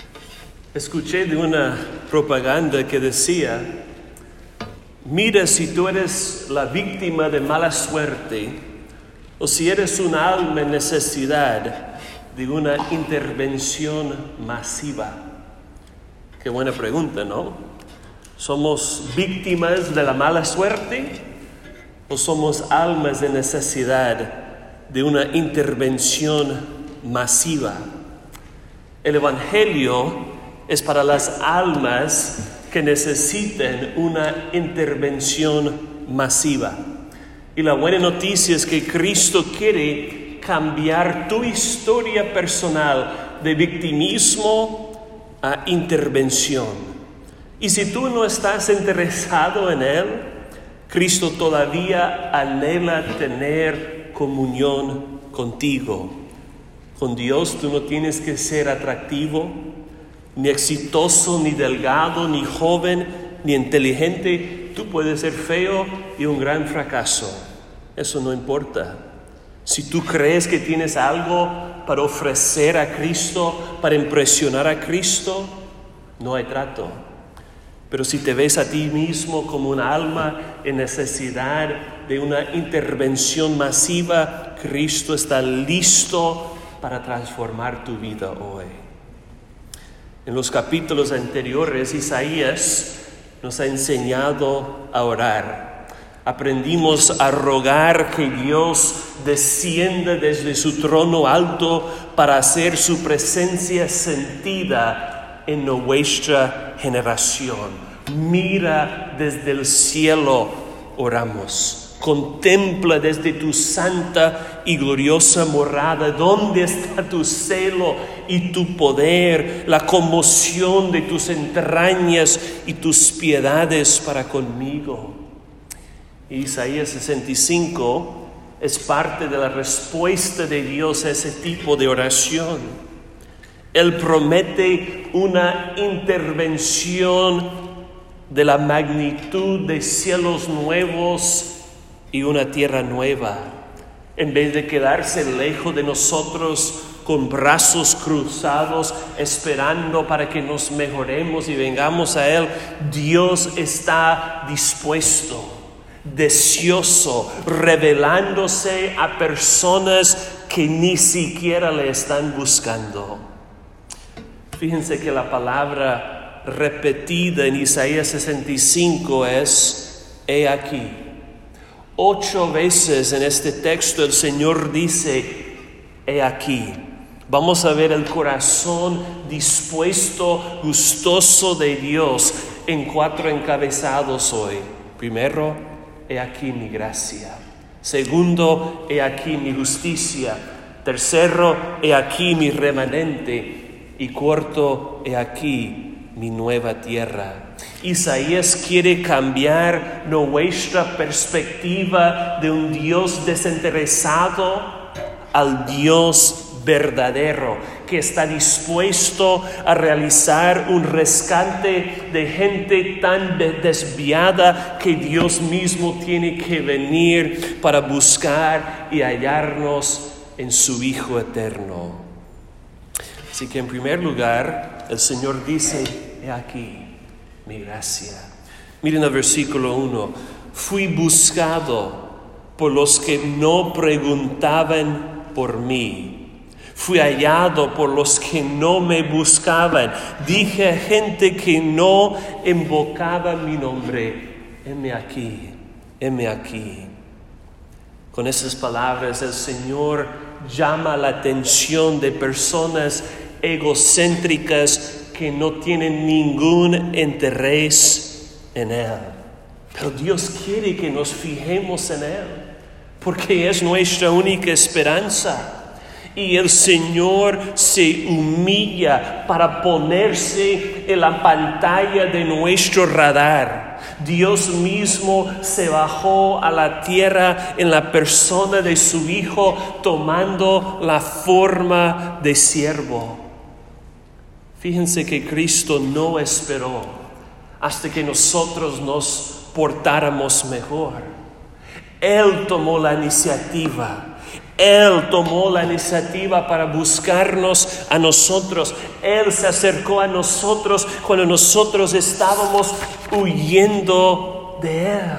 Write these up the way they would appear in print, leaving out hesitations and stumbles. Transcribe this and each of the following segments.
Escuché de una propaganda que decía: mira si tú eres la víctima de mala suerte o si eres un alma en necesidad de una intervención masiva. Qué buena pregunta, ¿no? ¿Somos víctimas de la mala suerte o somos almas en necesidad de una intervención masiva? El Evangelio es para las almas que necesitan una intervención masiva. Y la buena noticia es que Cristo quiere cambiar tu historia personal de victimismo a intervención. Y si tú no estás interesado en Él, Cristo todavía anhela tener comunión contigo. Con Dios tú no tienes que ser atractivo, ni exitoso, ni delgado, ni joven, ni inteligente. Tú puedes ser feo y un gran fracaso. Eso no importa. Si tú crees que tienes algo para ofrecer a Cristo, para impresionar a Cristo, no hay trato. Pero si te ves a ti mismo como un alma en necesidad de una intervención masiva, Cristo está listo para transformar tu vida hoy. En los capítulos anteriores, Isaías nos ha enseñado a orar. Aprendimos a rogar que Dios descienda desde su trono alto para hacer su presencia sentida en nuestra generación. Mira desde el cielo, oramos. Contempla desde tu santa y gloriosa morada dónde está tu celo y tu poder, la conmoción de tus entrañas y tus piedades para conmigo. Isaías 65 es parte de la respuesta de Dios a ese tipo de oración. Él promete una intervención de la magnitud de cielos nuevos y una tierra nueva. En vez de quedarse lejos de nosotros con brazos cruzados esperando para que nos mejoremos y vengamos a Él, Dios está dispuesto, deseoso, revelándose a personas que ni siquiera le están buscando. Fíjense que la palabra repetida en Isaías 65 es: he aquí. 8 veces en este texto el Señor dice: he aquí. Vamos a ver el corazón dispuesto, gustoso de Dios en 4 encabezados hoy. Primero, he aquí mi gracia. Segundo, he aquí mi justicia. Tercero, he aquí mi remanente. Y cuarto, he aquí mi nueva tierra. Isaías quiere cambiar nuestra perspectiva de un Dios desinteresado al Dios verdadero, que está dispuesto a realizar un rescate de gente tan desviada que Dios mismo tiene que venir para buscar y hallarnos en su Hijo eterno. Así que en primer lugar, el Señor dice: he aquí mi gracia. Miren el versículo 1. Fui buscado por los que no preguntaban por mí. Fui hallado por los que no me buscaban. Dije a gente que no invocaba mi nombre: heme aquí, heme aquí. Con esas palabras el Señor llama la atención de personas egocéntricas que no tienen ningún interés en Él. Pero Dios quiere que nos fijemos en Él, porque es nuestra única esperanza. Y el Señor se humilla para ponerse en la pantalla de nuestro radar. Dios mismo se bajó a la tierra en la persona de su Hijo, tomando la forma de siervo. Fíjense que Cristo no esperó hasta que nosotros nos portáramos mejor. Él tomó la iniciativa. Él tomó la iniciativa para buscarnos a nosotros. Él se acercó a nosotros cuando nosotros estábamos huyendo de Él.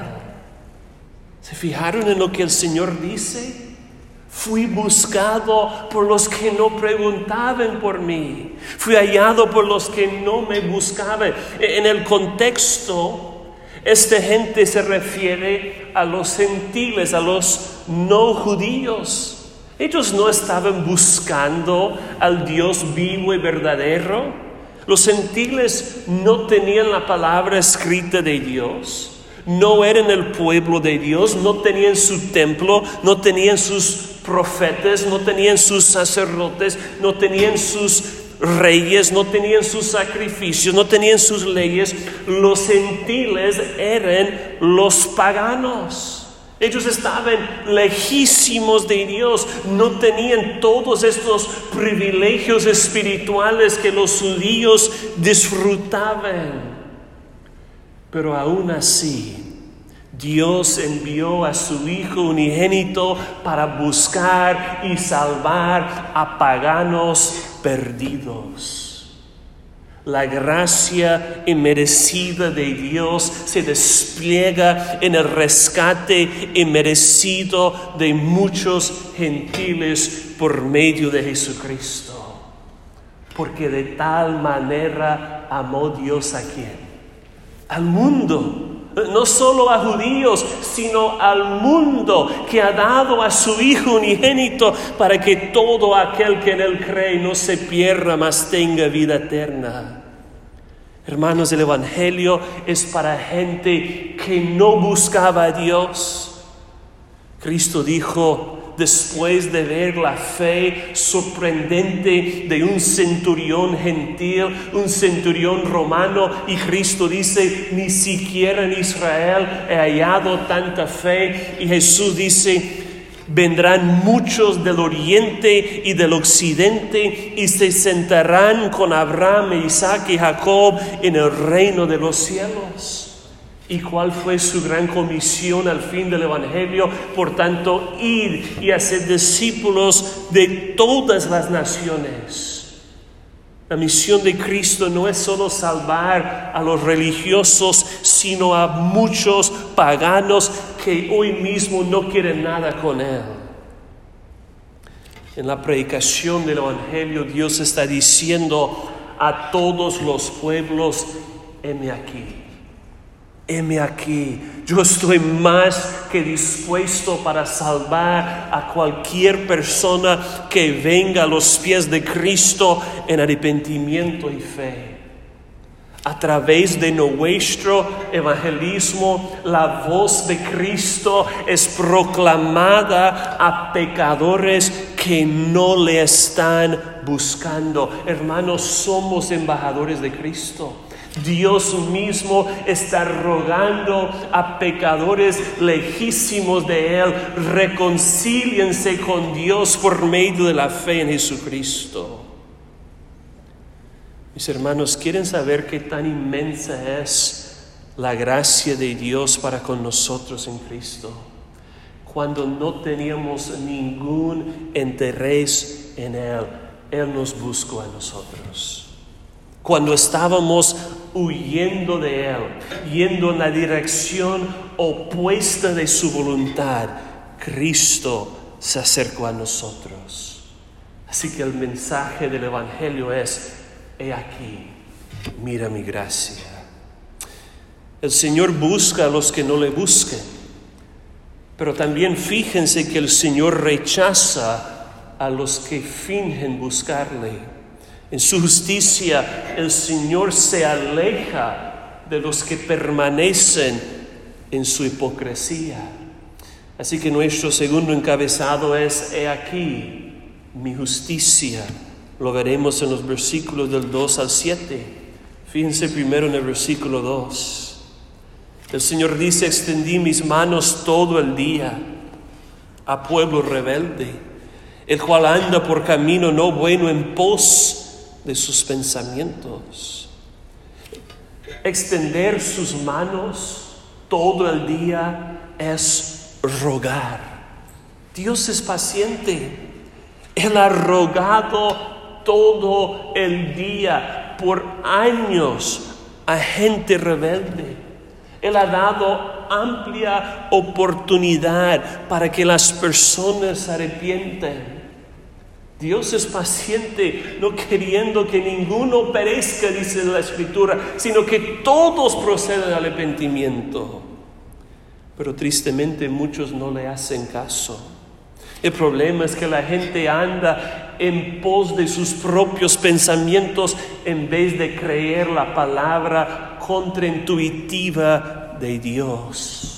¿Se fijaron en lo que el Señor dice? Fui buscado por los que no preguntaban por mí. Fui hallado por los que no me buscaban. En el contexto, esta gente se refiere a los gentiles, a los no judíos. Ellos no estaban buscando al Dios vivo y verdadero. Los gentiles no tenían la palabra escrita de Dios. No eran el pueblo de Dios, no tenían su templo, no tenían sus profetas, no tenían sus sacerdotes, no tenían sus reyes, no tenían sus sacrificios, no tenían sus leyes. Los gentiles eran los paganos. Ellos estaban lejísimos de Dios, no tenían todos estos privilegios espirituales que los judíos disfrutaban. Pero aún así, Dios envió a su Hijo unigénito para buscar y salvar a paganos perdidos. La gracia inmerecida de Dios se despliega en el rescate inmerecido de muchos gentiles por medio de Jesucristo. Porque de tal manera amó Dios ¿a quién? Al mundo. No solo a judíos, sino al mundo, que ha dado a su Hijo unigénito para que todo aquel que en Él cree no se pierda, mas tenga vida eterna. Hermanos, el Evangelio es para gente que no buscaba a Dios. Cristo dijo, después de ver la fe sorprendente de un centurión gentil, un centurión romano, y Cristo dice, ni siquiera en Israel he hallado tanta fe. Y Jesús dice, vendrán muchos del oriente y del occidente y se sentarán con Abraham, Isaac y Jacob en el reino de los cielos. ¿Y cuál fue su gran comisión al fin del Evangelio? Por tanto, ir y hacer discípulos de todas las naciones. La misión de Cristo no es solo salvar a los religiosos, sino a muchos paganos que hoy mismo no quieren nada con Él. En la predicación del Evangelio, Dios está diciendo a todos los pueblos, heme aquí. Heme aquí, yo estoy más que dispuesto para salvar a cualquier persona que venga a los pies de Cristo en arrepentimiento y fe. A través de nuestro evangelismo, la voz de Cristo es proclamada a pecadores que no le están buscando. Hermanos, somos embajadores de Cristo. Dios mismo está rogando a pecadores lejísimos de Él, reconcíliense con Dios por medio de la fe en Jesucristo. Mis hermanos, ¿quieren saber qué tan inmensa es la gracia de Dios para con nosotros en Cristo? Cuando no teníamos ningún interés en Él, Él nos buscó a nosotros. Cuando estábamos huyendo de Él, yendo en la dirección opuesta de su voluntad, Cristo se acercó a nosotros. Así que el mensaje del Evangelio es, he aquí, mira mi gracia. El Señor busca a los que no le busquen, pero también fíjense que el Señor rechaza a los que fingen buscarle. En su justicia, el Señor se aleja de los que permanecen en su hipocresía. Así que nuestro segundo encabezado es, he aquí mi justicia. Lo veremos en los versículos del 2 al 7. Fíjense primero en el versículo 2. El Señor dice, extendí mis manos todo el día a pueblo rebelde, el cual anda por camino no bueno en pos de sus pensamientos. Extender sus manos todo el día es rogar. Dios es paciente. Él ha rogado todo el día por años a gente rebelde. Él ha dado amplia oportunidad para que las personas se arrepientan. Dios es paciente, no queriendo que ninguno perezca, dice la Escritura, sino que todos procedan al arrepentimiento. Pero tristemente muchos no le hacen caso. El problema es que la gente anda en pos de sus propios pensamientos en vez de creer la palabra contraintuitiva de Dios.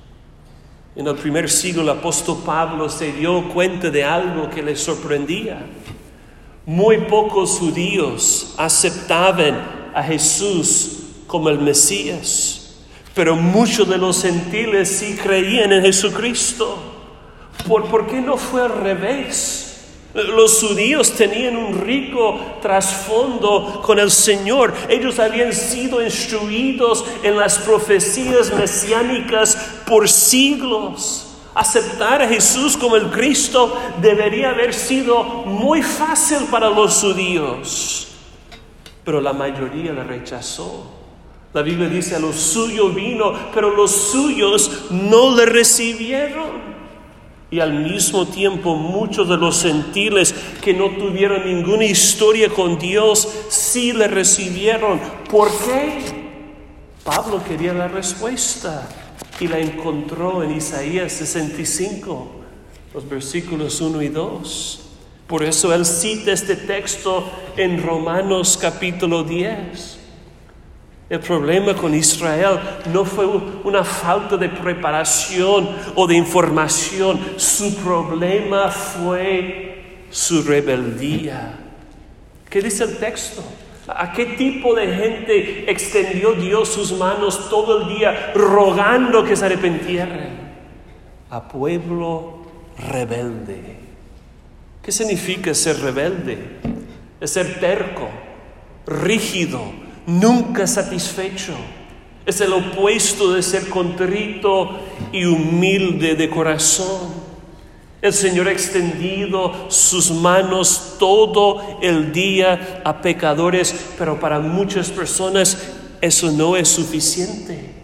En el primer siglo el apóstol Pablo se dio cuenta de algo que le sorprendía. Muy pocos judíos aceptaban a Jesús como el Mesías, pero muchos de los gentiles sí creían en Jesucristo. ¿Por qué no fue al revés? Los judíos tenían un rico trasfondo con el Señor. Ellos habían sido instruidos en las profecías mesiánicas por siglos. Aceptar a Jesús como el Cristo debería haber sido muy fácil para los judíos, pero la mayoría la rechazó. La Biblia dice: a los suyos vino, pero los suyos no le recibieron. Y al mismo tiempo muchos de los gentiles que no tuvieron ninguna historia con Dios sí le recibieron. ¿Por qué? Pablo quería la respuesta y la encontró en Isaías 65, los versículos 1 y 2. Por eso él cita este texto en Romanos capítulo 10. El problema con Israel no fue una falta de preparación o de información. Su problema fue su rebeldía. ¿Qué dice el texto? ¿A qué tipo de gente extendió Dios sus manos todo el día rogando que se arrepintieran? A pueblo rebelde. ¿Qué significa ser rebelde? Es ser terco, rígido, nunca satisfecho. Es el opuesto de ser contrito y humilde de corazón. El Señor ha extendido sus manos todo el día a pecadores, pero para muchas personas eso no es suficiente.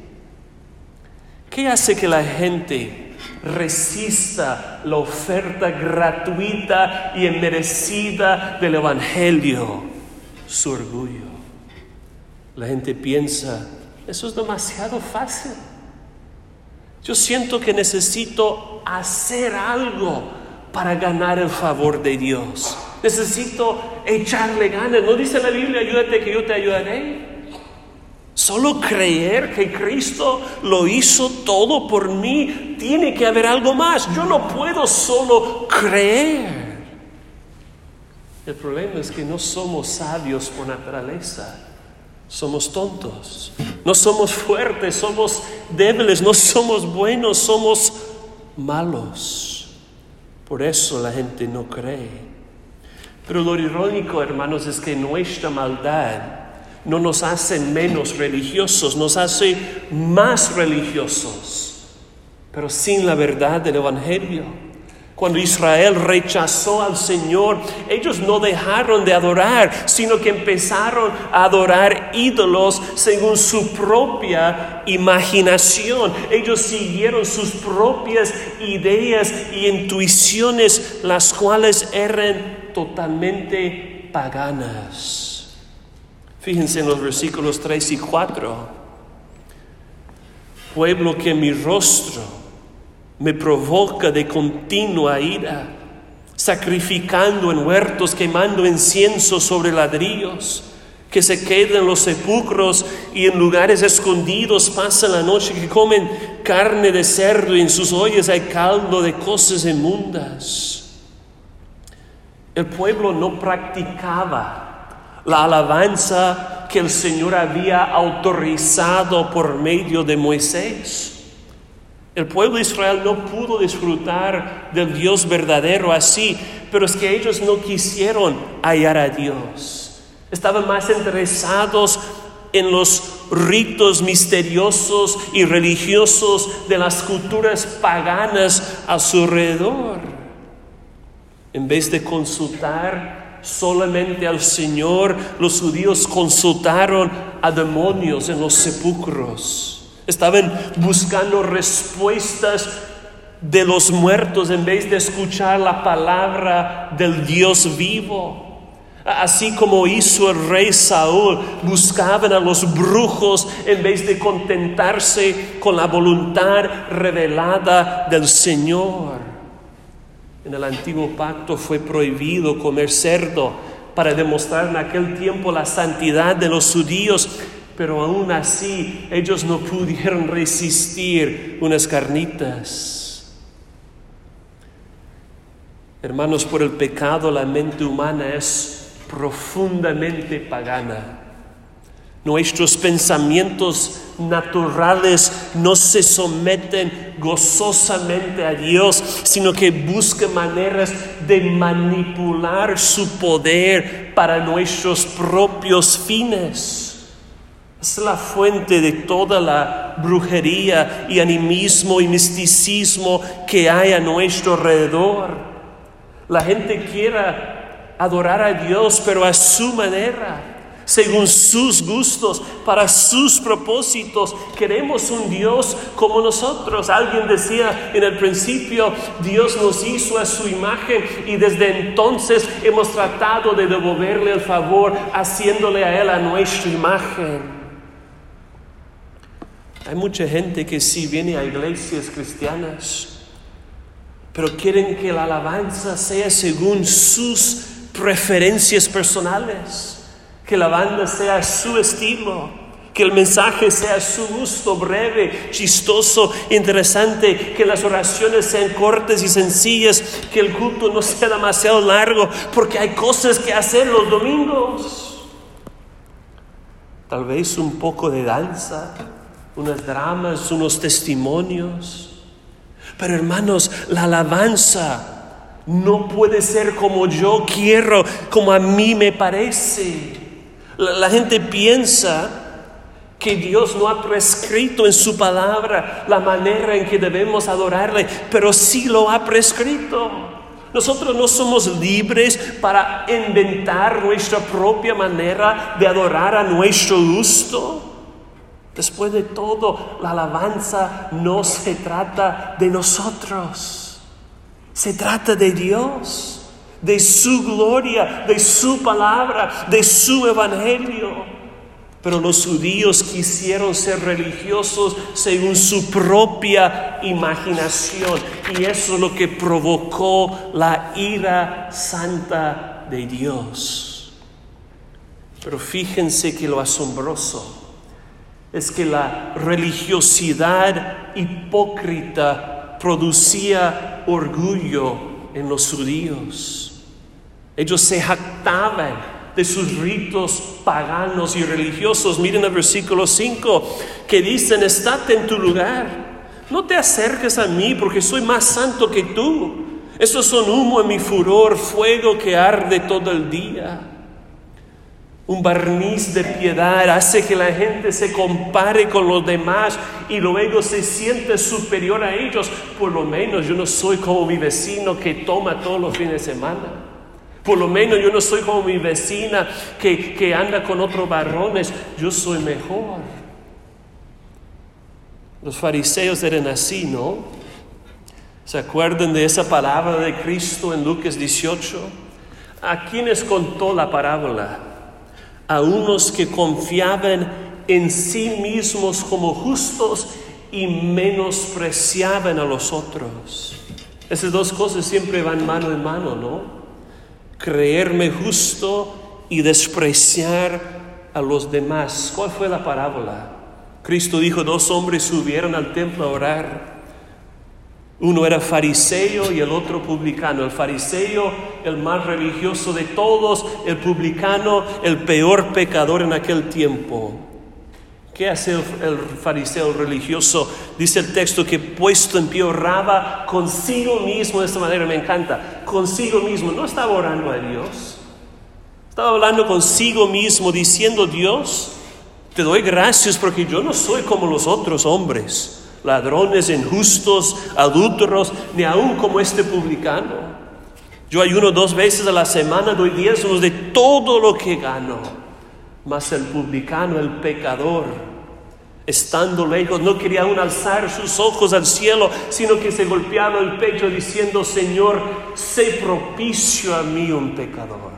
¿Qué hace que la gente resista la oferta gratuita y inmerecida del Evangelio? Su orgullo. La gente piensa: eso es demasiado fácil. Yo siento que necesito hacer algo para ganar el favor de Dios. Necesito echarle ganas. ¿No dice la Biblia: ayúdate que yo te ayudaré? Solo creer que Cristo lo hizo todo por mí. Tiene que haber algo más. Yo no puedo solo creer. El problema es que no somos sabios por naturaleza. Somos tontos, no somos fuertes, somos débiles, no somos buenos, somos malos. Por eso la gente no cree. Pero lo irónico, hermanos, es que nuestra maldad no nos hace menos religiosos, nos hace más religiosos, pero sin la verdad del Evangelio. Cuando Israel rechazó al Señor, ellos no dejaron de adorar, sino que empezaron a adorar ídolos según su propia imaginación. Ellos siguieron sus propias ideas y intuiciones, las cuales eran totalmente paganas. Fíjense en los versículos 3 y 4. Pueblo que mi rostro me provoca de continua ira, sacrificando en huertos, quemando incienso sobre ladrillos, que se quedan en los sepulcros y en lugares escondidos pasan la noche, que comen carne de cerdo y en sus ollas hay caldo de cosas inmundas. El pueblo no practicaba la alabanza que el Señor había autorizado por medio de Moisés. El pueblo de Israel no pudo disfrutar del Dios verdadero así, pero es que ellos no quisieron hallar a Dios. Estaban más interesados en los ritos misteriosos y religiosos de las culturas paganas a su alrededor. En vez de consultar solamente al Señor, los judíos consultaron a demonios en los sepulcros. Estaban buscando respuestas de los muertos en vez de escuchar la palabra del Dios vivo. Así como hizo el rey Saúl, buscaban a los brujos en vez de contentarse con la voluntad revelada del Señor. En el antiguo pacto fue prohibido comer cerdo para demostrar en aquel tiempo la santidad de los judíos, pero aún así ellos no pudieron resistir unas carnitas. Hermanos, por el pecado la mente humana es profundamente pagana. Nuestros pensamientos naturales no se someten gozosamente a Dios, sino que buscan maneras de manipular su poder para nuestros propios fines. Es la fuente de toda la brujería y animismo y misticismo que hay a nuestro alrededor. La gente quiere adorar a Dios, pero a su manera, según sus gustos, para sus propósitos. Queremos un Dios como nosotros. Alguien decía en el principio, Dios nos hizo a su imagen y desde entonces hemos tratado de devolverle el favor, haciéndole a Él a nuestra imagen. Hay mucha gente que sí viene a iglesias cristianas, pero quieren que la alabanza sea según sus preferencias personales, que la banda sea su estilo, que el mensaje sea su gusto, breve, chistoso, interesante, que las oraciones sean cortas y sencillas, que el culto no sea demasiado largo, porque hay cosas que hacer los domingos. Tal vez un poco de danza, unos dramas, unos testimonios. Pero hermanos, la alabanza no puede ser como yo quiero, como a mí me parece. La gente piensa que Dios no ha prescrito en su palabra la manera en que debemos adorarle, pero sí lo ha prescrito. Nosotros no somos libres para inventar nuestra propia manera de adorar a nuestro gusto. Después de todo, la alabanza no se trata de nosotros. Se trata de Dios, de su gloria, de su palabra, de su evangelio. Pero los judíos quisieron ser religiosos según su propia imaginación. Y eso es lo que provocó la ira santa de Dios. Pero fíjense que lo asombroso es que la religiosidad hipócrita producía orgullo en los judíos. Ellos se jactaban de sus ritos paganos y religiosos. Miren el versículo 5 que dicen: estate en tu lugar, no te acerques a mí porque soy más santo que tú. Esos son humo en mi furor, fuego que arde todo el día. Un barniz de piedad hace que la gente se compare con los demás y luego se siente superior a ellos. Por lo menos yo no soy como mi vecino que toma todos los fines de semana. Por lo menos yo no soy como mi vecina que anda con otros varones. Yo soy mejor. Los fariseos eran así, ¿no? ¿Se acuerdan de esa palabra de Cristo en Lucas 18? ¿A quiénes contó la parábola? A unos que confiaban en sí mismos como justos y menospreciaban a los otros. Esas dos cosas siempre van mano en mano, ¿no? Creerme justo y despreciar a los demás. ¿Cuál fue la parábola? Cristo dijo: 2 hombres subieron al templo a orar. Uno era fariseo y el otro publicano. El fariseo, el más religioso de todos; el publicano, el peor pecador en aquel tiempo. ¿Qué hace el fariseo religioso? Dice el texto que puesto en pie oraba consigo mismo. De esta manera me encanta. Consigo mismo. No estaba orando a Dios. Estaba hablando consigo mismo, diciendo: Dios, Te doy gracias porque yo no soy como los otros hombres, ladrones, injustos, adúlteros, ni aun como este publicano. Yo ayuno 2 veces a la semana, doy diezmos de todo lo que gano. Mas el publicano, el pecador, estando lejos, no quería aún alzar sus ojos al cielo, sino que se golpeaba el pecho diciendo: Señor, sé propicio a mí, un pecador.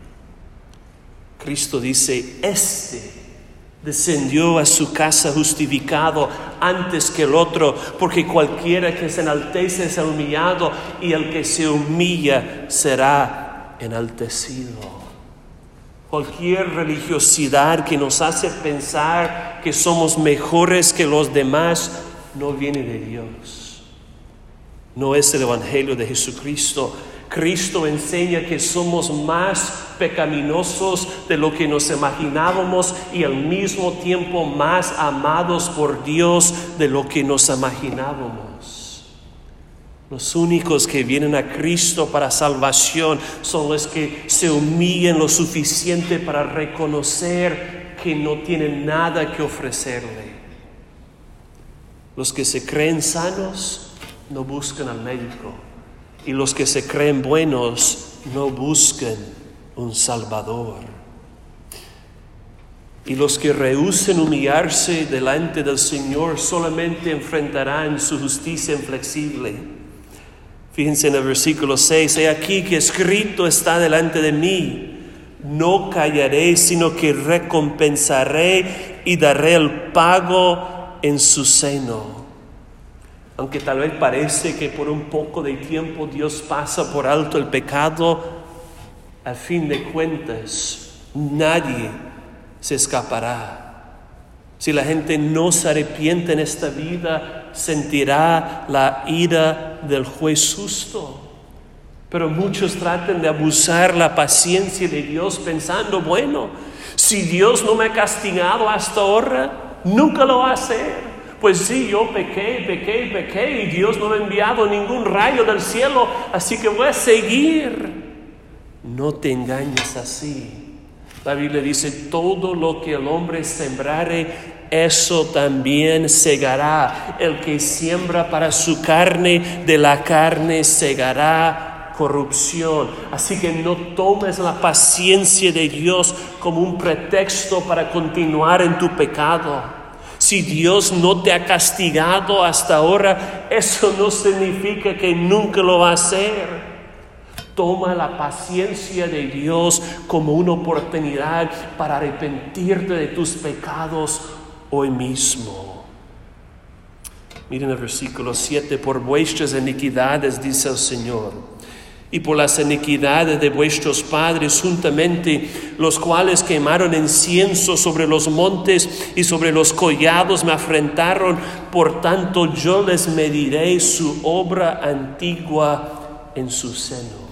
Cristo dice: este descendió a su casa justificado antes que el otro, porque cualquiera que se enaltece será humillado, y el que se humilla será enaltecido. Cualquier religiosidad que nos hace pensar que somos mejores que los demás no viene de Dios. No es el Evangelio de Jesucristo. Cristo enseña que somos más pecaminosos de lo que nos imaginábamos y al mismo tiempo más amados por Dios de lo que nos imaginábamos. Los únicos que vienen a Cristo para salvación son los que se humillan lo suficiente para reconocer que no tienen nada que ofrecerle. Los que se creen sanos no buscan al médico, y los que se creen buenos no buscan un Salvador. Y los que rehúsen humillarse delante del Señor solamente enfrentarán su justicia inflexible. Fíjense en el versículo 6: he aquí que escrito está delante de mí, no callaré, sino que recompensaré y daré el pago en su seno. Aunque tal vez parece que por un poco de tiempo Dios pasa por alto el pecado, al fin de cuentas nadie se escapará. Si la gente no se arrepiente en esta vida, sentirá la ira del juez justo. Pero muchos tratan de abusar la paciencia de Dios pensando: bueno, si Dios no me ha castigado hasta ahora, nunca lo va a hacer. Pues sí, yo pequé y Dios no me ha enviado ningún rayo del cielo, así que voy a seguir. No te engañes así. La Biblia dice: todo lo que el hombre sembrare, eso también segará. El que siembra para su carne, de la carne segará corrupción. Así que no tomes la paciencia de Dios como un pretexto para continuar en tu pecado. Si Dios no te ha castigado hasta ahora, eso no significa que nunca lo va a hacer. Toma la paciencia de Dios como una oportunidad para arrepentirte de tus pecados hoy mismo. Miren el versículo 7: por vuestras iniquidades, dice el Señor, y por las iniquidades de vuestros padres juntamente, los cuales quemaron incienso sobre los montes y sobre los collados me afrentaron, por tanto yo les mediré su obra antigua en su seno.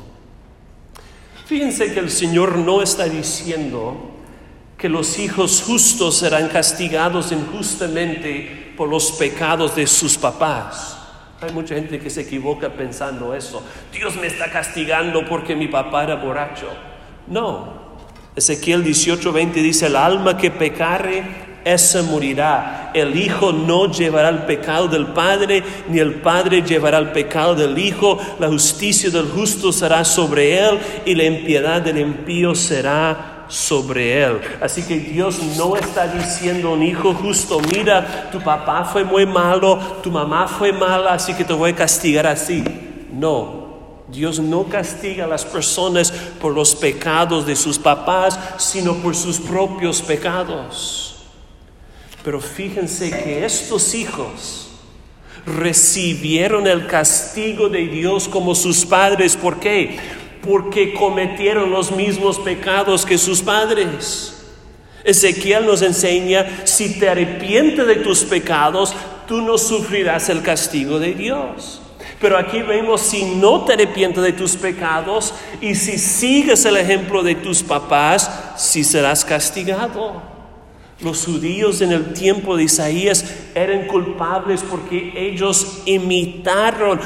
Fíjense que el Señor no está diciendo que los hijos justos serán castigados injustamente por los pecados de sus papás. Hay mucha gente que se equivoca pensando eso. Dios me está castigando porque mi papá era borracho. No. Ezequiel 18:20 dice: el alma que pecare, esa morirá. El hijo no llevará el pecado del padre, ni el padre llevará el pecado del hijo. La justicia del justo será sobre él, y la impiedad del impío será sobre él. Así que Dios no está diciendo a un hijo justo: mira, tu papá fue muy malo, tu mamá fue mala, así que te voy a castigar así. No, Dios no castiga a las personas por los pecados de sus papás, sino por sus propios pecados. Pero fíjense que estos hijos recibieron el castigo de Dios como sus padres. ¿Por qué? Porque cometieron los mismos pecados que sus padres. Ezequiel nos enseña: si te arrepientes de tus pecados, tú no sufrirás el castigo de Dios. Pero aquí vemos: si no te arrepientes de tus pecados y si sigues el ejemplo de tus papás, sí serás castigado. Los judíos en el tiempo de Isaías eran culpables porque ellos imitaron,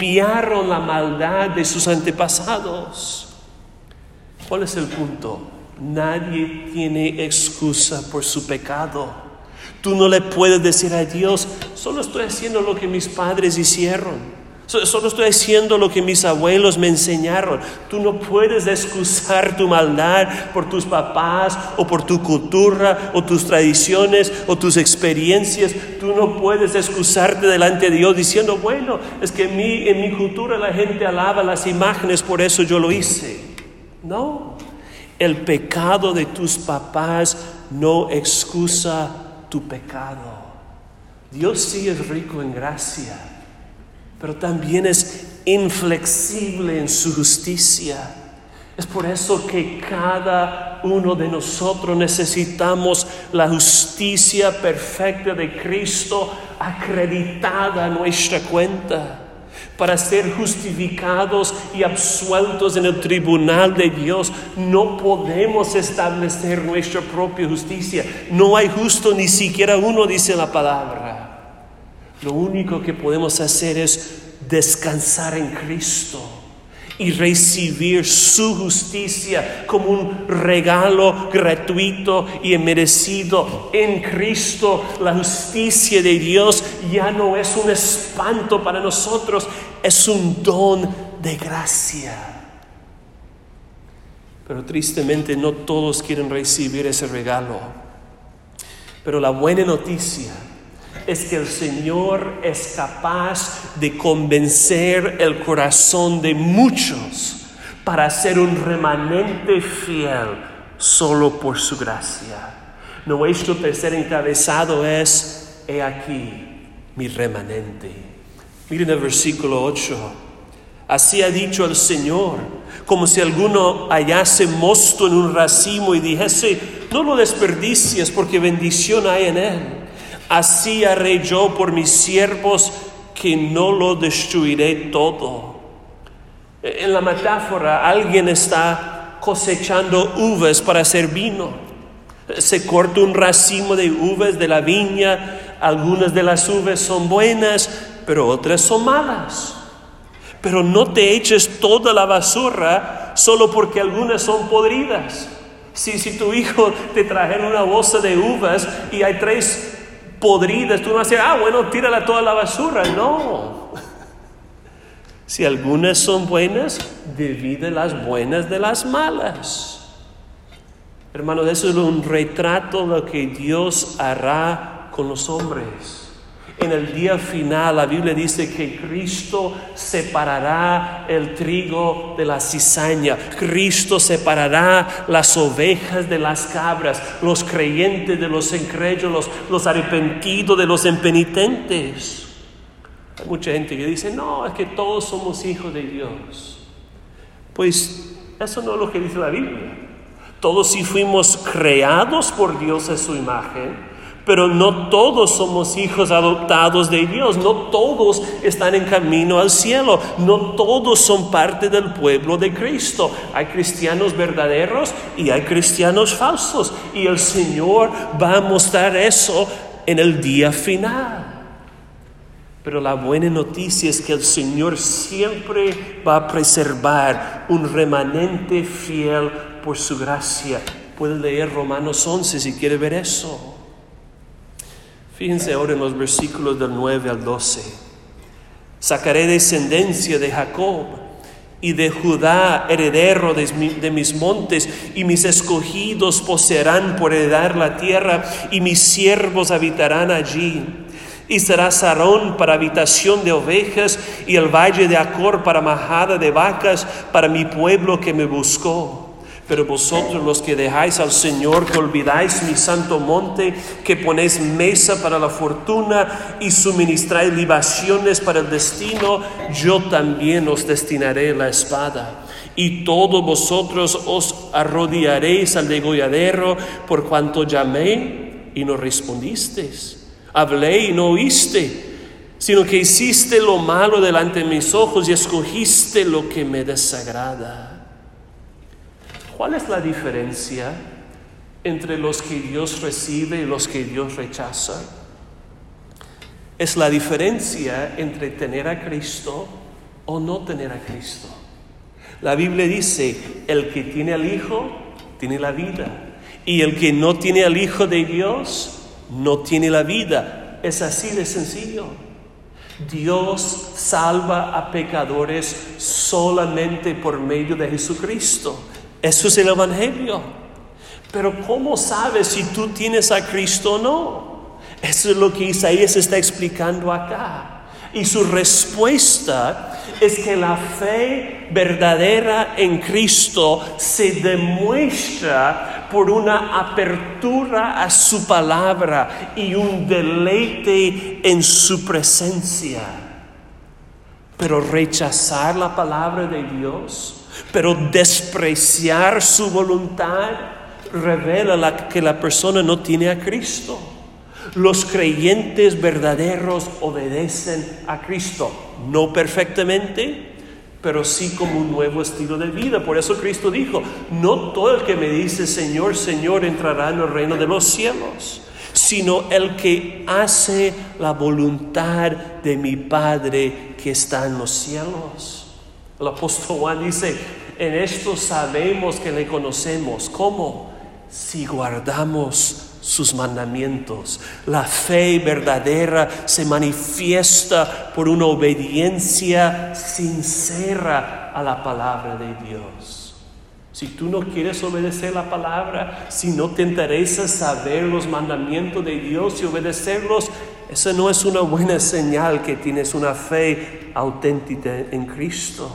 copiaron la maldad de sus antepasados. ¿Cuál es el punto? Nadie tiene excusa por su pecado. Tú no le puedes decir a Dios, solo estoy haciendo lo que mis padres hicieron. Solo estoy haciendo lo que mis abuelos me enseñaron. Tú no puedes excusar tu maldad por tus papás o por tu cultura o tus tradiciones o tus experiencias. Tú no puedes excusarte delante de Dios diciendo, bueno, es que en mi cultura la gente alaba las imágenes, por eso yo lo hice. No, el pecado de tus papás no excusa tu pecado. Dios sí es rico en gracia, pero también es inflexible en su justicia. Es por eso que cada uno de nosotros necesitamos la justicia perfecta de Cristo acreditada a nuestra cuenta, para ser justificados y absueltos en el tribunal de Dios. No podemos establecer nuestra propia justicia. No hay justo, ni siquiera uno, dice la palabra. Lo único que podemos hacer es descansar en Cristo y recibir su justicia como un regalo gratuito y merecido. En Cristo la justicia de Dios ya no es un espanto para nosotros, es un don de gracia. Pero tristemente no todos quieren recibir ese regalo. Pero la buena noticia es que el Señor es capaz de convencer el corazón de muchos para ser un remanente fiel solo por su gracia. Nuestro tercer encabezado es: he aquí mi remanente. Miren el versículo 8. Así ha dicho el Señor, como si alguno hallase mosto en un racimo y dijese, no lo desperdicies porque bendición hay en él. Así haré yo por mis siervos, que no lo destruiré todo. En la metáfora, alguien está cosechando uvas para hacer vino. Se corta un racimo de uvas de la viña. Algunas de las uvas son buenas, pero otras son malas. Pero no te eches toda la basura solo porque algunas son podridas. Si tu hijo te trajera una bolsa de uvas y hay 3 podridas, tú no vas a decir, bueno, tírala toda la basura. No. Si algunas son buenas, divide las buenas de las malas. Hermanos, eso es un retrato de lo que Dios hará con los hombres. En el día final, la Biblia dice que Cristo separará el trigo de la cizaña. Cristo separará las ovejas de las cabras, los creyentes de los incrédulos, los arrepentidos de los impenitentes. Hay mucha gente que dice, no, es que todos somos hijos de Dios. Pues eso no es lo que dice la Biblia. Todos sí fuimos creados por Dios a su imagen, pero no todos somos hijos adoptados de Dios. No todos están en camino al cielo. No todos son parte del pueblo de Cristo. Hay cristianos verdaderos y hay cristianos falsos. Y el Señor va a mostrar eso en el día final. Pero la buena noticia es que el Señor siempre va a preservar un remanente fiel por su gracia. Puede leer Romanos 11 si quiere ver eso. Fíjense ahora en los versículos del 9 al 12. Sacaré descendencia de Jacob y de Judá, heredero de mis montes, y mis escogidos poseerán por heredar la tierra, y mis siervos habitarán allí. Y será Sarón para habitación de ovejas, y el valle de Acor para majada de vacas, para mi pueblo que me buscó. Pero vosotros, los que dejáis al Señor, que olvidáis mi santo monte, que ponéis mesa para la fortuna y suministráis libaciones para el destino, yo también os destinaré la espada. Y todos vosotros os arrodillaréis al degolladero, por cuanto llamé y no respondisteis. Hablé y no oíste, sino que hiciste lo malo delante de mis ojos y escogiste lo que me desagrada. ¿Cuál es la diferencia entre los que Dios recibe y los que Dios rechaza? Es la diferencia entre tener a Cristo o no tener a Cristo. La Biblia dice, el que tiene al Hijo, tiene la vida. Y el que no tiene al Hijo de Dios, no tiene la vida. Es así de sencillo. Dios salva a pecadores solamente por medio de Jesucristo. Eso es el Evangelio. Pero ¿cómo sabes si tú tienes a Cristo o no? Eso es lo que Isaías está explicando acá. Y su respuesta es que la fe verdadera en Cristo se demuestra por una apertura a su palabra y un deleite en su presencia. Pero rechazar la palabra de Dios, pero despreciar su voluntad, revela que la persona no tiene a Cristo. Los creyentes verdaderos obedecen a Cristo, no perfectamente, pero sí como un nuevo estilo de vida. Por eso Cristo dijo, no todo el que me dice Señor, Señor entrará en el reino de los cielos, sino el que hace la voluntad de mi Padre que está en los cielos. El apóstol Juan dice, en esto sabemos que le conocemos. ¿Cómo? Si guardamos sus mandamientos. La fe verdadera se manifiesta por una obediencia sincera a la palabra de Dios. Si tú no quieres obedecer la palabra, si no te interesa saber los mandamientos de Dios y obedecerlos, esa no es una buena señal que tienes una fe auténtica en Cristo.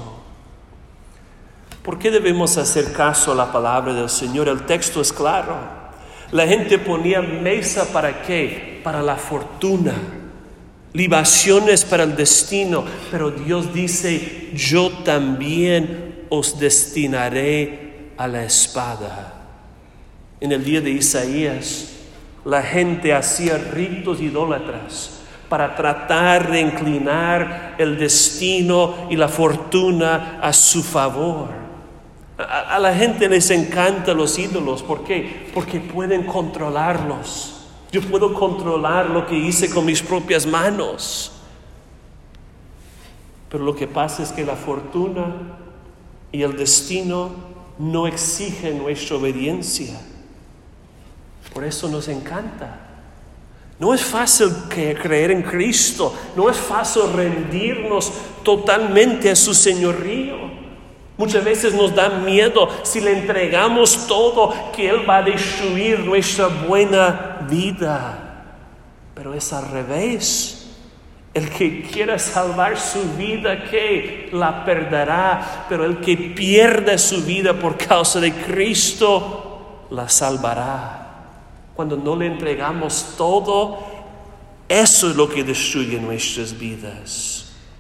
¿Por qué debemos hacer caso a la palabra del Señor? El texto es claro. La gente ponía mesa ¿para qué? Para la fortuna, libaciones para el destino, pero Dios dice, yo también os destinaré a la espada. En el día de Isaías, la gente hacía ritos idólatras para tratar de inclinar el destino y la fortuna a su favor. A la gente les encantan los ídolos. ¿Por qué? Porque pueden controlarlos. Yo puedo controlar lo que hice con mis propias manos. Pero lo que pasa es que la fortuna y el destino no exigen nuestra obediencia. Por eso nos encanta. No es fácil creer en Cristo. No es fácil rendirnos totalmente a su señorío. Muchas veces nos da miedo si le entregamos todo que Él va a destruir nuestra buena vida. Pero es al revés. El que quiera salvar su vida, que la perderá. Pero el que pierda su vida por causa de Cristo, la salvará. Cuando no le entregamos todo, eso es lo que destruye nuestras vidas.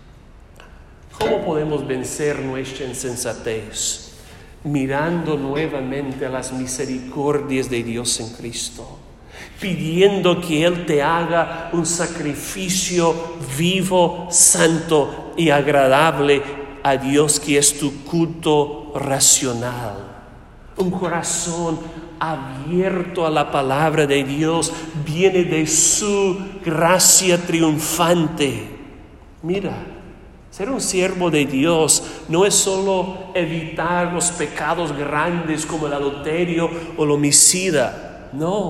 ¿Cómo podemos vencer nuestra insensatez? Mirando nuevamente a las misericordias de Dios en Cristo, pidiendo que Él te haga un sacrificio vivo, santo y agradable a Dios, que es tu culto racional. Un corazón abierto a la palabra de Dios viene de su gracia triunfante. Mira, ser un siervo de Dios no es solo evitar los pecados grandes como el adulterio o el homicida.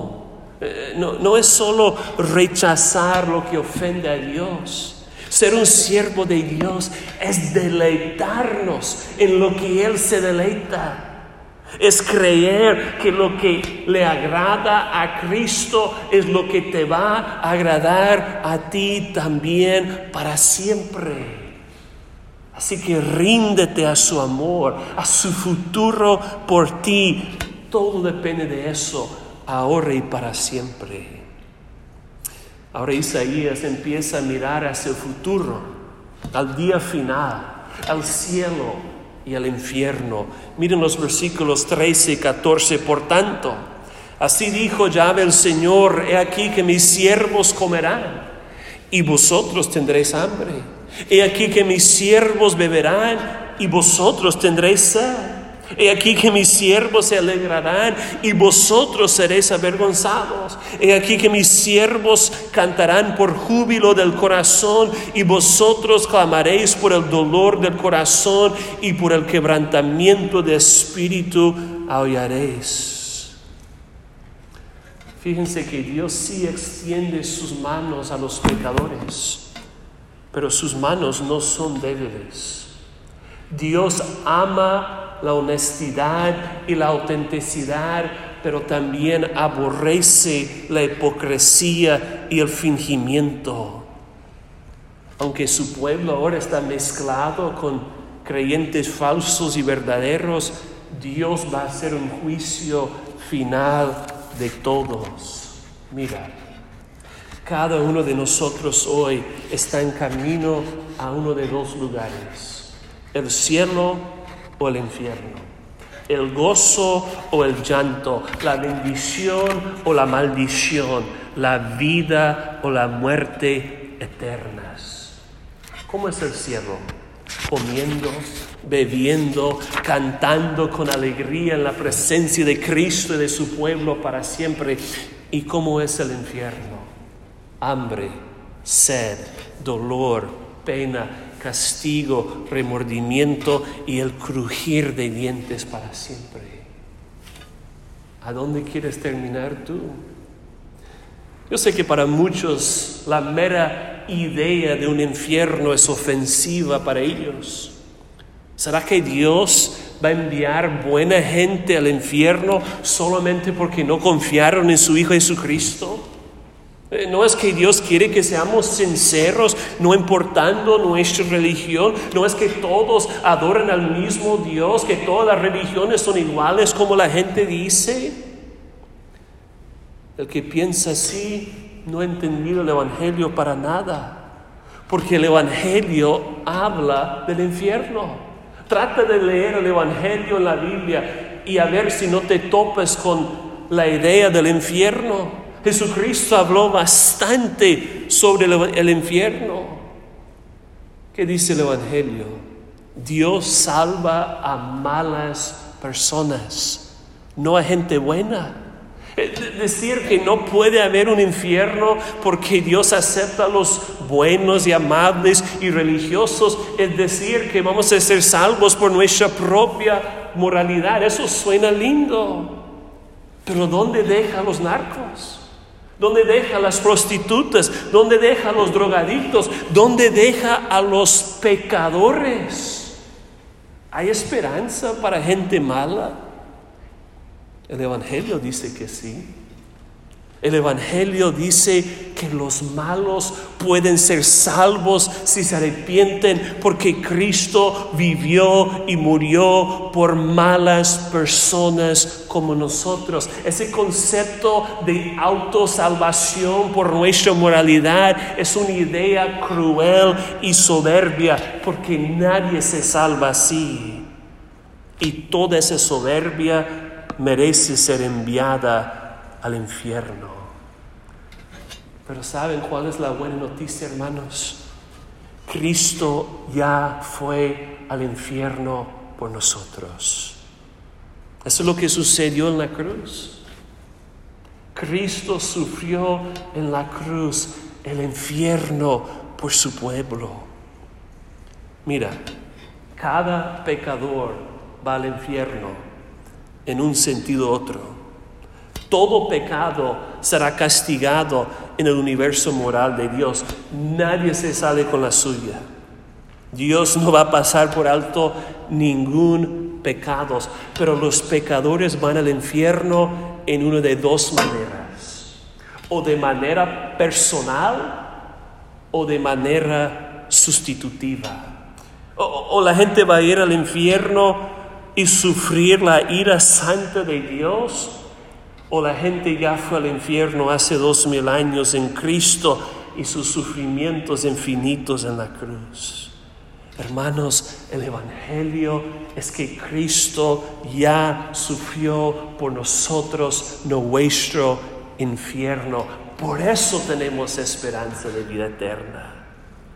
No es solo rechazar lo que ofende a Dios. Ser un siervo de Dios es deleitarnos en lo que Él se deleita. Es creer que lo que le agrada a Cristo es lo que te va a agradar a ti también para siempre. Así que ríndete a su amor, a su futuro por ti. Todo depende de eso, ahora y para siempre. Ahora Isaías empieza a mirar hacia el futuro, al día final, al cielo y al infierno. Miren los versículos 13 y 14. Por tanto, así dijo Yahvé el Señor: he aquí que mis siervos comerán y vosotros tendréis hambre. He aquí que mis siervos beberán y vosotros tendréis sed. He aquí que mis siervos se alegrarán y vosotros seréis avergonzados. He aquí que mis siervos cantarán por júbilo del corazón y vosotros clamaréis por el dolor del corazón y por el quebrantamiento de espíritu, aullaréis. Fíjense que Dios sí extiende sus manos a los pecadores, pero sus manos no son débiles. Dios ama la honestidad y la autenticidad, pero también aborrece la hipocresía y el fingimiento. Aunque su pueblo ahora está mezclado con creyentes falsos y verdaderos, Dios va a hacer un juicio final de todos. Mira, cada uno de nosotros hoy está en camino a uno de dos lugares: el cielo o el infierno, el gozo o el llanto, la bendición o la maldición, la vida o la muerte eternas. ¿Cómo es el cielo? Comiendo, bebiendo, cantando con alegría en la presencia de Cristo y de su pueblo para siempre. ¿Y cómo es el infierno? Hambre, sed, dolor, pena, castigo, remordimiento y el crujir de dientes para siempre. ¿A dónde quieres terminar tú? Yo sé que para muchos la mera idea de un infierno es ofensiva para ellos. ¿Será que Dios va a enviar buena gente al infierno solamente porque no confiaron en su Hijo Jesucristo? No es que Dios quiere que seamos sinceros, no importando nuestra religión. No es que todos adoren al mismo Dios, que todas las religiones son iguales como la gente dice. El que piensa así no ha entendido el Evangelio para nada, porque el Evangelio habla del infierno. Trata de leer el Evangelio en la Biblia y a ver si no te topas con la idea del infierno. Jesucristo habló bastante sobre el infierno. ¿Qué dice el Evangelio? Dios salva a malas personas, no a gente buena. Decir que no puede haber un infierno porque Dios acepta a los buenos y amables y religiosos, es decir que vamos a ser salvos por nuestra propia moralidad. Eso suena lindo, pero ¿dónde deja a los narcos? ¿Dónde deja a las prostitutas? ¿Dónde deja a los drogadictos? ¿Dónde deja a los pecadores? ¿Hay esperanza para gente mala? El Evangelio dice que sí. El Evangelio dice que los malos pueden ser salvos si se arrepienten, porque Cristo vivió y murió por malas personas como nosotros. Ese concepto de autosalvación por nuestra moralidad es una idea cruel y soberbia, porque nadie se salva así. Y toda esa soberbia merece ser enviada al infierno. Pero ¿saben cuál es la buena noticia, hermanos? Cristo ya fue al infierno por nosotros. Eso es lo que sucedió en la cruz. Cristo sufrió en la cruz el infierno por su pueblo. Mira, cada pecador va al infierno en un sentido u otro. Todo pecado será castigado en el universo moral de Dios. Nadie se sale con la suya. Dios no va a pasar por alto ningún pecado, pero los pecadores van al infierno en una de dos maneras: o de manera personal o de manera sustitutiva. O la gente va a ir al infierno y sufrir la ira santa de Dios, o la gente ya fue al infierno hace 2000 años en Cristo y sus sufrimientos infinitos en la cruz. Hermanos, el Evangelio es que Cristo ya sufrió por nosotros nuestro infierno. Por eso tenemos esperanza de vida eterna.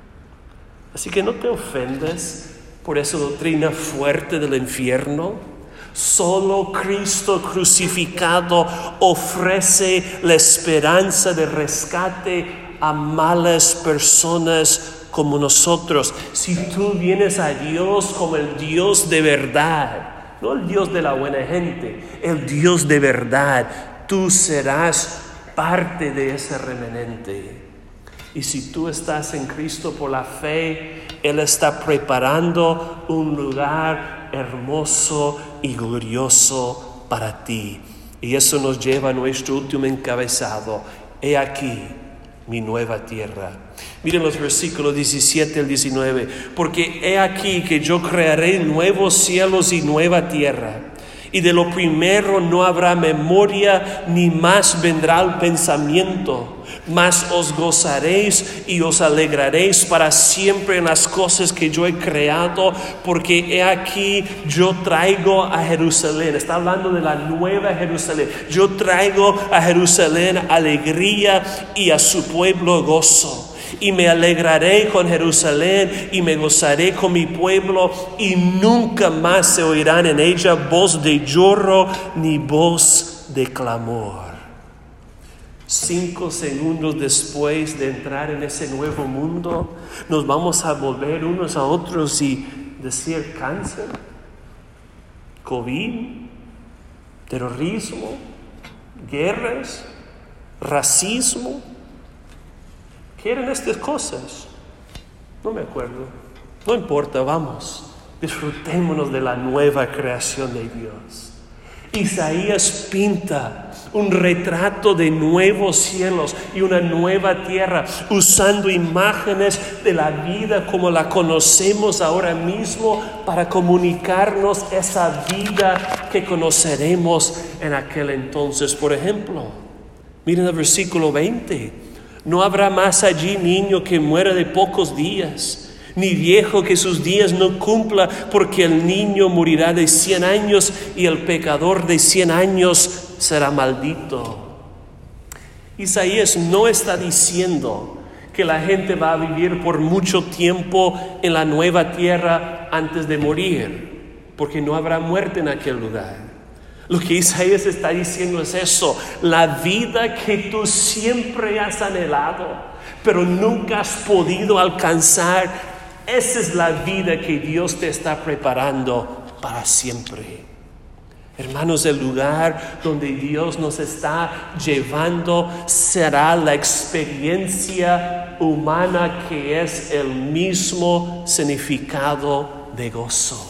Así que no te ofendas por esa doctrina fuerte del infierno. Solo Cristo crucificado ofrece la esperanza de rescate a malas personas como nosotros. Si tú vienes a Dios como el Dios de verdad, no el Dios de la buena gente, el Dios de verdad. Tú serás parte de ese remanente. Y si tú estás en Cristo por la fe, Él está preparando un lugar hermoso y glorioso para ti. Y eso nos lleva a nuestro último encabezado. He aquí mi nueva tierra. Miren los versículos 17 al 19. Porque he aquí que yo crearé nuevos cielos y nueva tierra. Y de lo primero no habrá memoria, ni más vendrá el pensamiento. Mas os gozaréis y os alegraréis para siempre en las cosas que yo he creado, porque he aquí yo traigo a Jerusalén. Está hablando de la nueva Jerusalén. Yo traigo a Jerusalén alegría y a su pueblo gozo. Y me alegraré con Jerusalén y me gozaré con mi pueblo, y nunca más se oirán en ella voz de lloro ni voz de clamor. 5 segundos después de entrar en ese nuevo mundo, nos vamos a volver unos a otros y decir cáncer, COVID, terrorismo, guerras, racismo. ¿Qué eran estas cosas? No me acuerdo. No importa, vamos. Disfrutémonos de la nueva creación de Dios. Isaías pinta un retrato de nuevos cielos y una nueva tierra, usando imágenes de la vida como la conocemos ahora mismo para comunicarnos esa vida que conoceremos en aquel entonces. Por ejemplo, miren el versículo 20. No habrá más allí niño que muera de pocos días, ni viejo que sus días no cumpla, porque el niño morirá de 100 años y el pecador de 100 años será maldito. Isaías no está diciendo que la gente va a vivir por mucho tiempo en la nueva tierra antes de morir, porque no habrá muerte en aquel lugar. Lo que Isaías está diciendo es eso: la vida que tú siempre has anhelado, pero nunca has podido alcanzar, esa es la vida que Dios te está preparando para siempre. Hermanos, el lugar donde Dios nos está llevando será la experiencia humana, que es el mismo significado de gozo.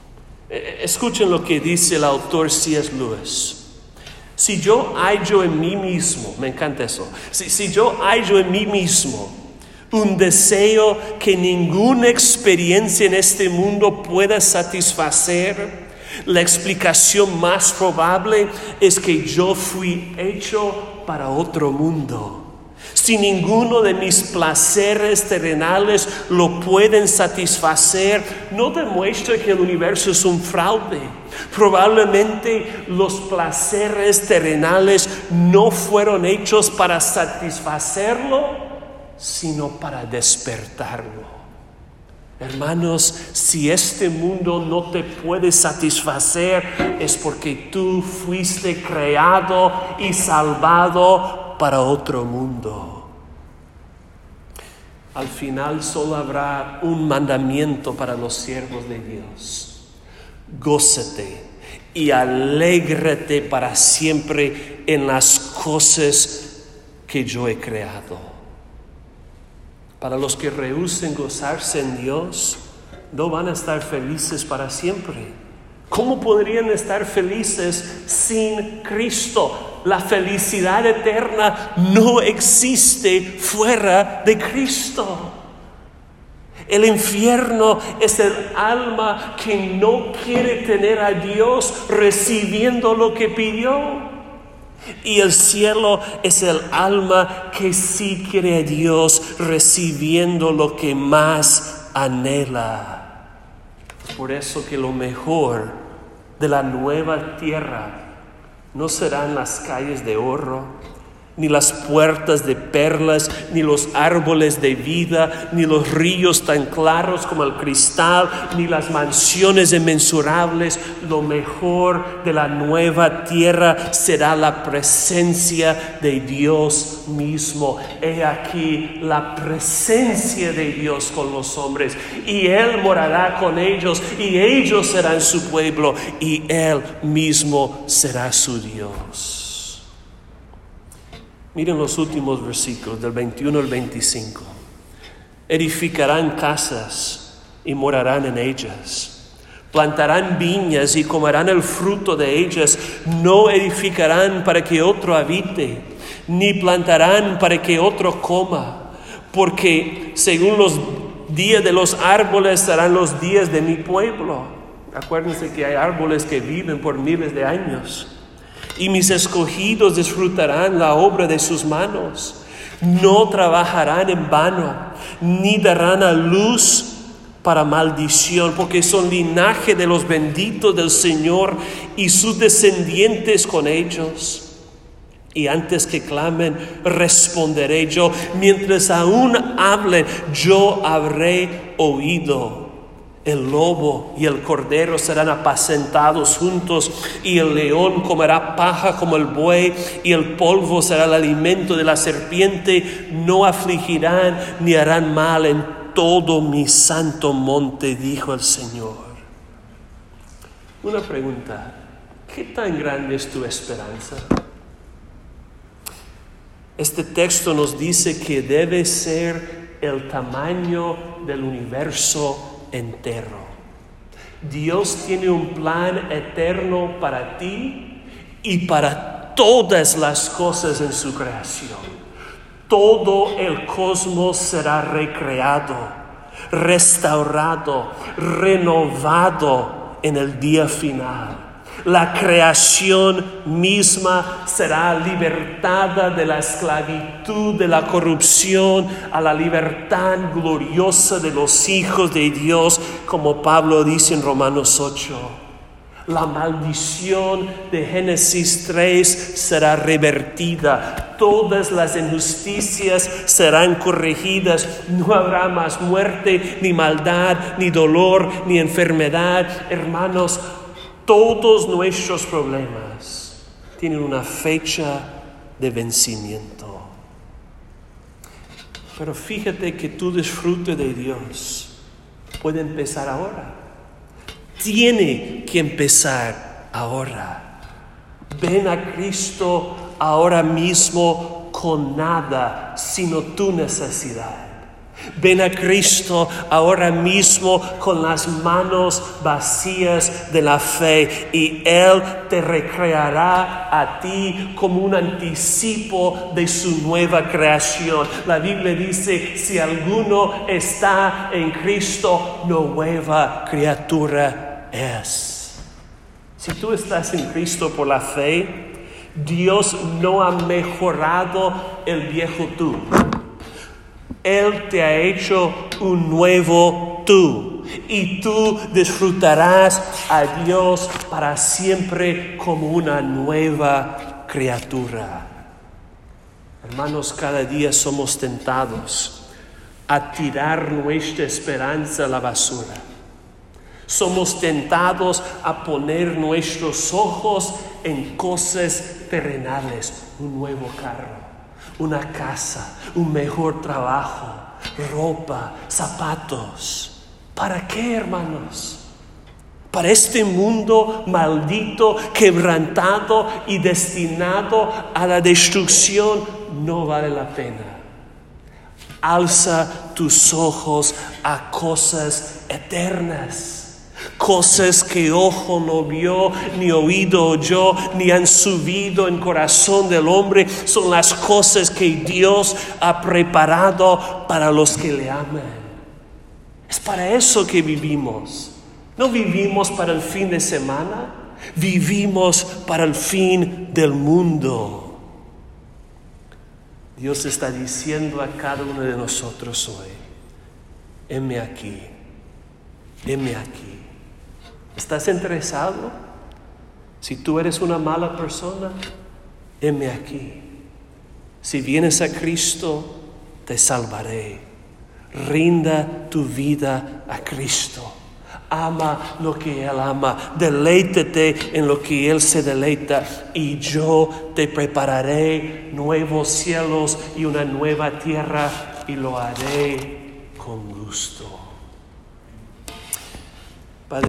Escuchen lo que dice el autor C.S. Lewis. Si yo hallo en mí mismo, me encanta eso, si yo hallo en mí mismo un deseo que ninguna experiencia en este mundo pueda satisfacer, la explicación más probable es que yo fui hecho para otro mundo. Si ninguno de mis placeres terrenales lo pueden satisfacer, no demuestra que el universo es un fraude. Probablemente los placeres terrenales no fueron hechos para satisfacerlo, sino para despertarlo. Hermanos, si este mundo no te puede satisfacer, es porque tú fuiste creado y salvado para otro mundo. Al final solo habrá un mandamiento para los siervos de Dios: gózate y alégrate para siempre en las cosas que yo he creado. Para los que rehúsen gozarse en Dios, no van a estar felices para siempre. ¿Cómo podrían estar felices sin Cristo? La felicidad eterna no existe fuera de Cristo. El infierno es el alma que no quiere tener a Dios recibiendo lo que pidió. Y el cielo es el alma que sí quiere a Dios recibiendo lo que más anhela. Por eso que lo mejor de la nueva tierra no serán las calles de oro, ni las puertas de perlas, ni los árboles de vida, ni los ríos tan claros como el cristal, ni las mansiones inmensurables. Lo mejor de la nueva tierra será la presencia de Dios mismo. He aquí la presencia de Dios con los hombres, y Él morará con ellos, y ellos serán su pueblo, y Él mismo será su Dios. Miren los últimos versículos, del 21 al 25. Edificarán casas y morarán en ellas. Plantarán viñas y comerán el fruto de ellas. No edificarán para que otro habite, ni plantarán para que otro coma. Porque según los días de los árboles serán los días de mi pueblo. Acuérdense que hay árboles que viven por miles de años. Y mis escogidos disfrutarán la obra de sus manos. No trabajarán en vano, ni darán a luz para maldición, porque son linaje de los benditos del Señor, y sus descendientes con ellos. Y antes que clamen, responderé yo. Mientras aún hablen, yo habré oído. El lobo y el cordero serán apacentados juntos, y el león comerá paja como el buey, y el polvo será el alimento de la serpiente. No afligirán ni harán mal en todo mi santo monte, dijo el Señor. Una pregunta: ¿qué tan grande es tu esperanza? Este texto nos dice que debe ser el tamaño del universo entero. Dios tiene un plan eterno para ti y para todas las cosas en su creación. Todo el cosmos será recreado, restaurado, renovado en el día final. La creación misma será libertada de la esclavitud, de la corrupción, a la libertad gloriosa de los hijos de Dios, como Pablo dice en Romanos 8. La maldición de Génesis 3 será revertida. Todas las injusticias serán corregidas. No habrá más muerte, ni maldad, ni dolor, ni enfermedad. Hermanos, todos nuestros problemas tienen una fecha de vencimiento. Pero fíjate que tu disfrute de Dios puede empezar ahora. Tiene que empezar ahora. Ven a Cristo ahora mismo con nada, sino tu necesidad. Ven a Cristo ahora mismo con las manos vacías de la fe, y Él te recreará a ti como un anticipo de su nueva creación. La Biblia dice: si alguno está en Cristo, nueva criatura es. Si tú estás en Cristo por la fe, Dios no ha mejorado el viejo tú. Él te ha hecho un nuevo tú, y tú disfrutarás a Dios para siempre como una nueva criatura. Hermanos, cada día somos tentados a tirar nuestra esperanza a la basura. Somos tentados a poner nuestros ojos en cosas terrenales: un nuevo carro, una casa, un mejor trabajo, ropa, zapatos. ¿Para qué, hermanos? Para este mundo maldito, quebrantado y destinado a la destrucción, no vale la pena. Alza tus ojos a cosas eternas. Cosas que ojo no vio, ni oído oyó, ni han subido en corazón del hombre, son las cosas que Dios ha preparado para los que le aman. Es para eso que vivimos. No vivimos para el fin de semana, vivimos para el fin del mundo. Dios está diciendo a cada uno de nosotros hoy: heme aquí, heme aquí. ¿Estás interesado? Si tú eres una mala persona, heme aquí. Si vienes a Cristo, te salvaré. Rinda tu vida a Cristo. Ama lo que Él ama. Deleítate en lo que Él se deleita. Y yo te prepararé nuevos cielos y una nueva tierra. Y lo haré con gusto.